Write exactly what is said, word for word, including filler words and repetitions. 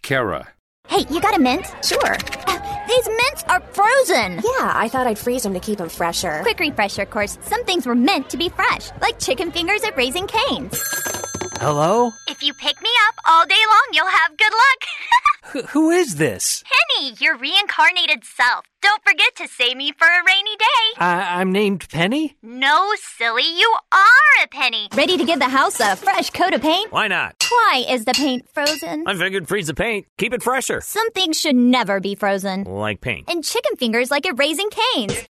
Kara. Hey, you got a mint? Sure. Uh, these mints are frozen. Yeah, I thought I'd freeze them to keep them fresher. Quick refresher course. Some things were meant to be fresh, like chicken fingers at Raising Cane's. Hello? If you pick me up all day long, you'll have good luck. H- who is this? Penny, your reincarnated self. Don't forget to save me for a rainy day. I- I'm named Penny? No, silly, you are a penny. Ready to give the house a fresh coat of paint? Why not? Why is the paint frozen? I figured freeze the paint. Keep it fresher. Some things should never be frozen. Like paint. And chicken fingers like at Raising Cane's.